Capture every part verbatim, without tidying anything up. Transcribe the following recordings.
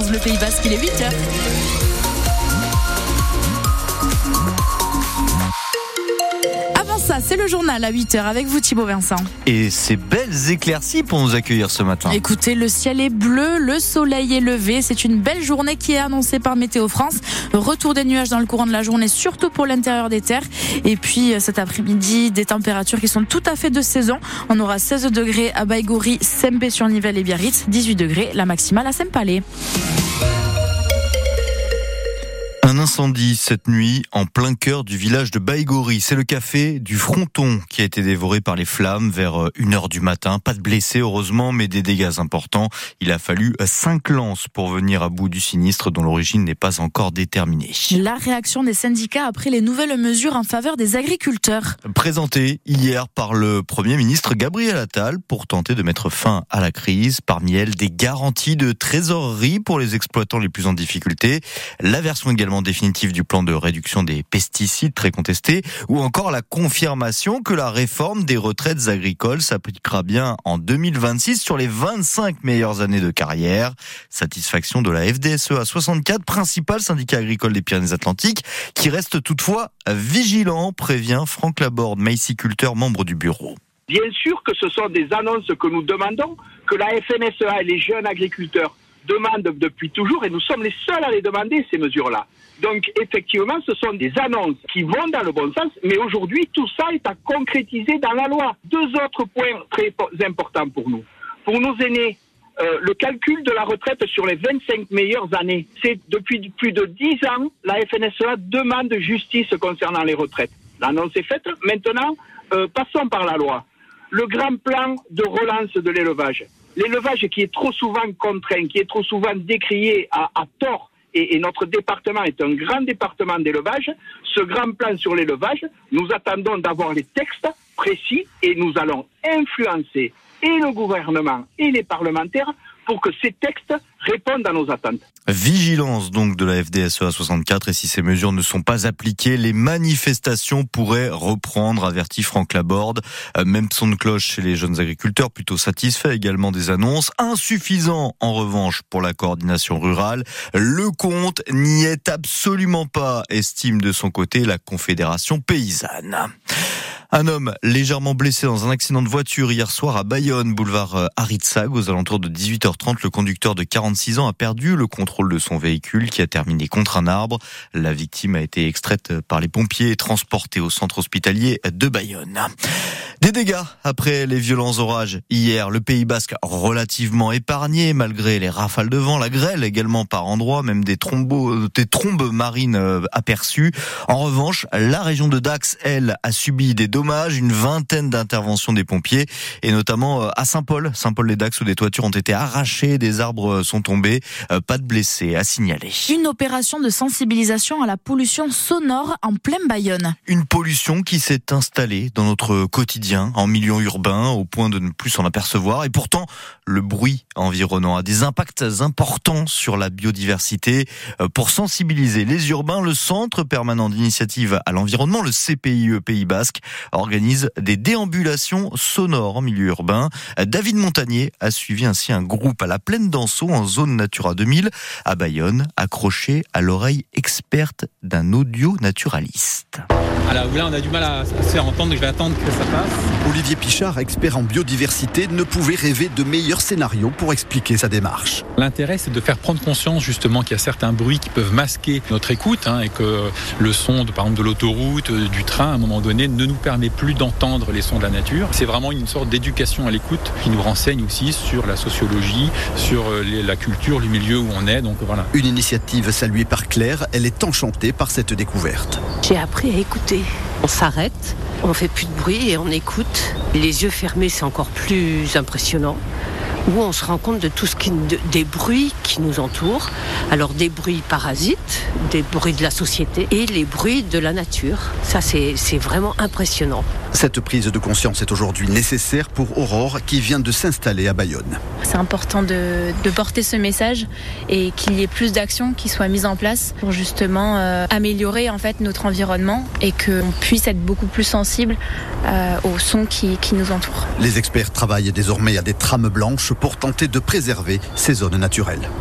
France Bleu Pays Basque, il est huit heures. Ça, c'est le journal à huit heures avec vous Thibaut Vincent. Et ces belles éclaircies pour nous accueillir ce matin. Écoutez, le ciel est bleu, le soleil est levé. C'est une belle journée qui est annoncée par Météo France. Retour des nuages dans le courant de la journée, surtout pour l'intérieur des terres. Et puis cet après-midi, des températures qui sont tout à fait de saison. On aura seize degrés à Baïgori, Sempé-sur-Nivelle et Biarritz, dix-huit degrés la maximale à Saint-Palais. Un incendie cette nuit en plein cœur du village de Baïgori. C'est le café du Fronton qui a été dévoré par les flammes vers une heure du matin. Pas de blessés heureusement, mais des dégâts importants. Il a fallu cinq lances pour venir à bout du sinistre dont l'origine n'est pas encore déterminée. La réaction des syndicats après les nouvelles mesures en faveur des agriculteurs. Présentée hier par le Premier ministre Gabriel Attal pour tenter de mettre fin à la crise. Parmi elles, des garanties de trésorerie pour les exploitants les plus en difficulté. La version également définitive du plan de réduction des pesticides très contesté, ou encore la confirmation que la réforme des retraites agricoles s'appliquera bien en deux mille vingt-six sur les vingt-cinq meilleures années de carrière. Satisfaction de la F D S E A soixante-quatre, principal syndicat agricole des Pyrénées-Atlantiques, qui reste toutefois vigilant, prévient Franck Laborde, maïsiculteur, membre du bureau. Bien sûr que ce sont des annonces que nous demandons, que la F N S E A et les jeunes agriculteurs demandent depuis toujours, et nous sommes les seuls à les demander, ces mesures-là. Donc, effectivement, ce sont des annonces qui vont dans le bon sens, mais aujourd'hui, tout ça est à concrétiser dans la loi. Deux autres points très importants pour nous. Pour nos aînés, euh, le calcul de la retraite sur les vingt-cinq meilleures années. C'est depuis plus de dix ans, la F N S E A demande justice concernant les retraites. L'annonce est faite. Maintenant, euh, passons par la loi. Le grand plan de relance de l'élevage. L'élevage qui est trop souvent contraint, qui est trop souvent décrié à, à tort, et, et notre département est un grand département d'élevage, ce grand plan sur l'élevage, nous attendons d'avoir les textes précis et nous allons influencer et le gouvernement et les parlementaires pour que ces textes répondent à nos attentes. Vigilance donc de la F D S E A soixante-quatre, et si ces mesures ne sont pas appliquées, les manifestations pourraient reprendre, avertit Franck Laborde. Même son de cloche chez les jeunes agriculteurs, plutôt satisfaits également des annonces. Insuffisant en revanche pour la coordination rurale. Le compte n'y est absolument pas, estime de son côté la Confédération paysanne. Un homme légèrement blessé dans un accident de voiture hier soir à Bayonne, boulevard Aritzag, aux alentours de dix-huit heures trente. Le conducteur de quarante-six ans a perdu le contrôle de son véhicule qui a terminé contre un arbre. La victime a été extraite par les pompiers et transportée au centre hospitalier de Bayonne. Des dégâts après les violents orages hier. Le Pays Basque relativement épargné malgré les rafales de vent, la grêle également par endroits, même des, thrombos, des trombes marines aperçues. En revanche, la région de Dax, elle, a subi des dommages, une vingtaine d'interventions des pompiers, et notamment à Saint-Paul, Saint-Paul-les-Dax, où des toitures ont été arrachées, des arbres sont tombés, pas de blessés à signaler. Une opération de sensibilisation à la pollution sonore en plein Bayonne. Une pollution qui s'est installée dans notre quotidien, en milieu urbain, au point de ne plus s'en apercevoir, et pourtant, le bruit environnant a des impacts importants sur la biodiversité. Pour sensibiliser les urbains, le Centre permanent d'initiative à l'environnement, le C P I E Pays Basque, organise des déambulations sonores en milieu urbain. David Montagnier a suivi ainsi un groupe à la Plaine d'Anceau en zone Natura deux mille à Bayonne, accroché à l'oreille experte d'un audio-naturaliste. Alors là, on a du mal à se faire entendre, je vais attendre que ça passe. Olivier Pichard, expert en biodiversité, ne pouvait rêver de meilleurs scénarios pour expliquer sa démarche. L'intérêt, c'est de faire prendre conscience justement qu'il y a certains bruits qui peuvent masquer notre écoute, hein, et que le son, de, par exemple, de l'autoroute, du train, à un moment donné, ne nous permet plus d'entendre les sons de la nature. C'est vraiment une sorte d'éducation à l'écoute qui nous renseigne aussi sur la sociologie, sur les, la culture, le milieu où on est. Donc voilà. Une initiative saluée par Claire, elle est enchantée par cette découverte. J'ai appris à écouter. On s'arrête, on fait plus de bruit et on écoute. Les yeux fermés, c'est encore plus impressionnant. Où on se rend compte de tout ce qui, de, des bruits qui nous entourent. Alors des bruits parasites, des bruits de la société et les bruits de la nature. Ça, c'est, c'est vraiment impressionnant. Cette prise de conscience est aujourd'hui nécessaire pour Aurore qui vient de s'installer à Bayonne. C'est important de, de porter ce message et qu'il y ait plus d'actions qui soient mises en place pour justement euh, améliorer en fait notre environnement et qu'on puisse être beaucoup plus sensible euh, aux sons qui, qui nous entourent. Les experts travaillent désormais à des trames blanches pour tenter de préserver ces zones naturelles.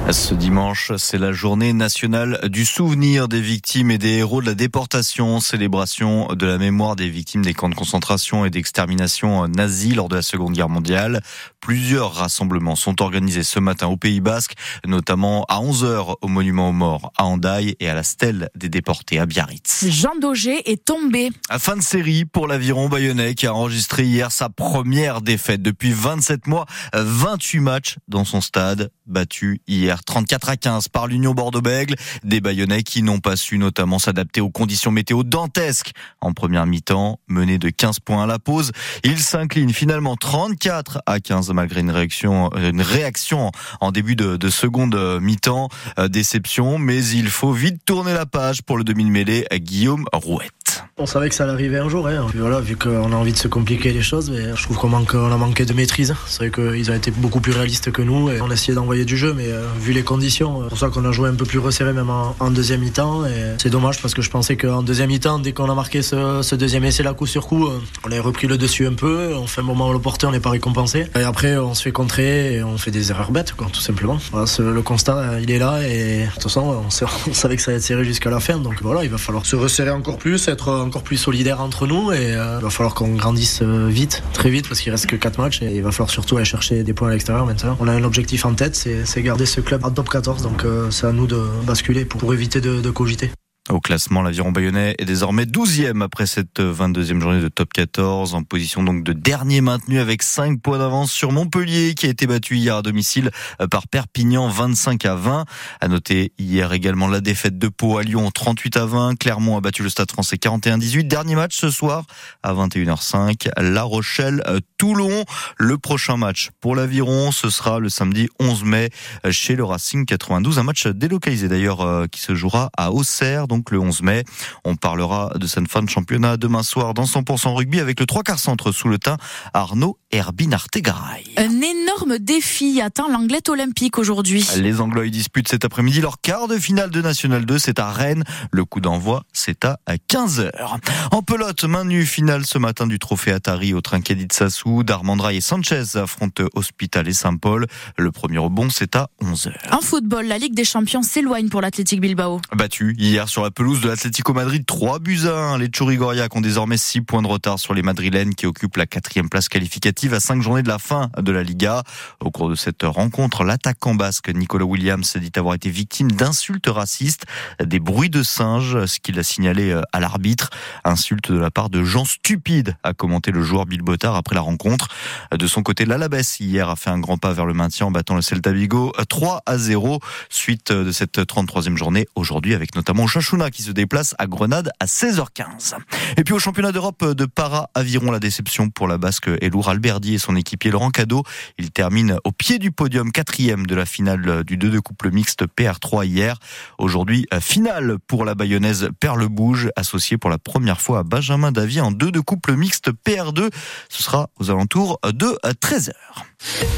Ce dimanche, c'est la journée nationale du souvenir des victimes et des héros de la déportation, célébration de la mémoire des victimes des camps de concentration et d'extermination nazis lors de la Seconde Guerre mondiale. Plusieurs rassemblements sont organisés ce matin au Pays Basque, notamment à onze heures au monument aux morts à Hendaye et à la stèle des déportés à Biarritz. Jean Daugé est tombé. À fin de série pour l'aviron bayonnais qui a enregistré hier sa première défaite depuis vingt-sept mois, vingt-huit matchs dans son stade, battu hier trente-quatre à quinze par l'Union Bordeaux-Bègles. Des Bayonnais qui n'ont pas su notamment s'adapter aux conditions météo dantesques. En première mi-temps, menés de quinze points à la pause, ils s'inclinent finalement trente-quatre à quinze malgré une réaction, une réaction en début de, de seconde mi-temps. Déception, mais il faut vite tourner la page pour le demi-mêlée Guillaume Rouette. On savait que ça allait arriver un jour, hein. Puis voilà, vu qu'on a envie de se compliquer les choses, mais je trouve qu'on manque, on a manqué de maîtrise. C'est vrai qu'ils ont été beaucoup plus réalistes que nous et on a essayé d'envoyer du jeu, mais euh, vu les conditions, c'est pour ça qu'on a joué un peu plus resserré même en, en deuxième mi-temps. Et c'est dommage parce que je pensais qu'en deuxième mi-temps, dès qu'on a marqué ce, ce deuxième essai là coup sur coup, euh, on a repris le dessus un peu. On fait un moment où le porteur n'est pas récompensé. Et après, on se fait contrer et on fait des erreurs bêtes, quoi, tout simplement. Voilà, ce, le constat, il est là et de toute façon, on, sait, on savait que ça allait être serré jusqu'à la fin. Donc voilà, il va falloir se resserrer encore plus, être encore plus solidaire entre nous et euh, il va falloir qu'on grandisse vite, très vite parce qu'il reste que quatre matchs et il va falloir surtout aller chercher des points à l'extérieur maintenant. On a un objectif en tête, c'est, c'est garder ce club en top quatorze, donc euh, c'est à nous de basculer pour, pour éviter de, de cogiter. Au classement, l'aviron bayonnais est désormais douzième après cette vingt-deuxième journée de top quatorze, en position donc de dernier maintenu avec cinq points d'avance sur Montpellier qui a été battu hier à domicile par Perpignan vingt-cinq à vingt. À noter hier également la défaite de Pau à Lyon trente-huit à vingt. Clermont a battu le Stade Français quarante et un à dix-huit. Dernier match ce soir à vingt et une heures cinq, La Rochelle-Toulon. Le prochain match pour l'aviron, ce sera le samedi onze mai chez le Racing quatre-vingt-douze. Un match délocalisé d'ailleurs qui se jouera à Auxerre. Donc Donc le onze mai, on parlera de cette fin de championnat demain soir dans cent pour cent rugby avec le trois quarts centre sous le teint Arnaud Herbin-Artegaray. Un énorme défi atteint l'Anglet olympique aujourd'hui. Les Anglois y disputent cet après-midi leur quart de finale de National deux, c'est à Rennes. Le coup d'envoi, c'est à quinze heures. En pelote, main nue, finale ce matin du trophée Atari au Trinquet Sassou. Darmandray et Sanchez affrontent Hospital et Saint-Paul. Le premier rebond, c'est à onze heures. En football, la Ligue des Champions s'éloigne pour l'Athletic Bilbao. Battu hier sur la pelouse de l'Atlético Madrid, trois buts à un. Les Tchouri-Goriac ont désormais six points de retard sur les Madrilènes qui occupent la quatrième place qualificative à cinq journées de la fin de la Liga. Au cours de cette rencontre, l'attaquant basque Nicolas Williams dit avoir été victime d'insultes racistes, des bruits de singes, ce qu'il a signalé à l'arbitre. Insulte de la part de gens stupides, a commenté le joueur Bilbotard après la rencontre. De son côté, l'Alavés hier a fait un grand pas vers le maintien en battant le Celta Vigo trois à zéro suite de cette trente-troisième journée aujourd'hui avec notamment Chachuna qui se déplace à Grenade à seize heures quinze. Et puis au championnat d'Europe de para-aviron, la déception pour la Basque Elour Alberdi et son équipier Laurent Cadot. Il termine au pied du podium, quatrième de la finale du deux de couple mixte P R trois hier. Aujourd'hui, finale pour la bayonnaise Perle Bouge, associée pour la première fois à Benjamin Davier en deux de couple mixte P R deux. Ce sera aux alentours de treize heures.